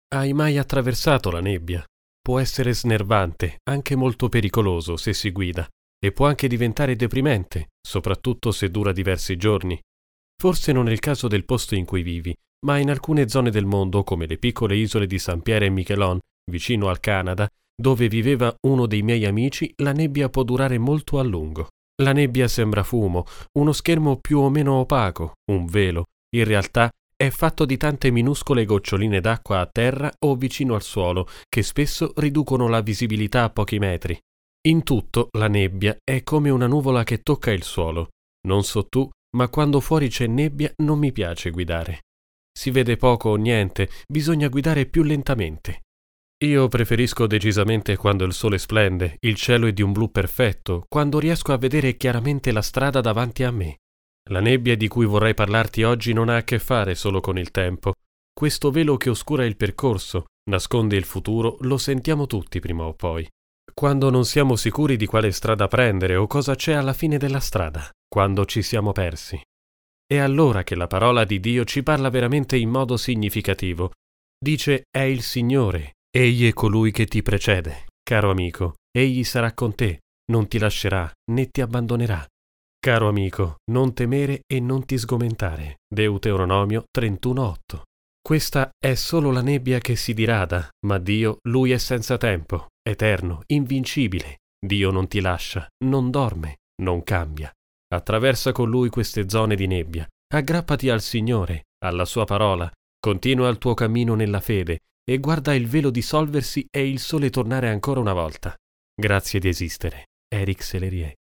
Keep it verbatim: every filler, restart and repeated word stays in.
Hai mai attraversato la nebbia? Può essere snervante, anche molto pericoloso se si guida, e può anche diventare deprimente, soprattutto se dura diversi giorni. Forse non è il caso del posto in cui vivi, ma in alcune zone del mondo, come le piccole isole di Saint Pierre e Miquelon, vicino al Canada, dove viveva uno dei miei amici, la nebbia può durare molto a lungo. La nebbia sembra fumo, uno schermo più o meno opaco, un velo. In realtà è fatto di tante minuscole goccioline d'acqua a terra o vicino al suolo, che spesso riducono la visibilità a pochi metri. In tutto, la nebbia è come una nuvola che tocca il suolo. Non so tu, ma quando fuori c'è nebbia non mi piace guidare. Si vede poco o niente, bisogna guidare più lentamente. Io preferisco decisamente quando il sole splende, il cielo è di un blu perfetto, quando riesco a vedere chiaramente la strada davanti a me. La nebbia di cui vorrei parlarti oggi non ha a che fare solo con il tempo. Questo velo che oscura il percorso, nasconde il futuro, lo sentiamo tutti prima o poi. Quando non siamo sicuri di quale strada prendere o cosa c'è alla fine della strada, quando ci siamo persi. È allora che la parola di Dio ci parla veramente in modo significativo. Dice: è il Signore, Egli è colui che ti precede. Caro amico, Egli sarà con te, non ti lascerà né ti abbandonerà. Caro amico, non temere e non ti sgomentare. Deuteronomio trentuno otto. Questa è solo la nebbia che si dirada, ma Dio, Lui è senza tempo, eterno, invincibile. Dio non ti lascia, non dorme, non cambia. Attraversa con Lui queste zone di nebbia, aggrappati al Signore, alla Sua parola, continua il tuo cammino nella fede e guarda il velo dissolversi e il sole tornare ancora una volta. Grazie di esistere. Eric Sellerie.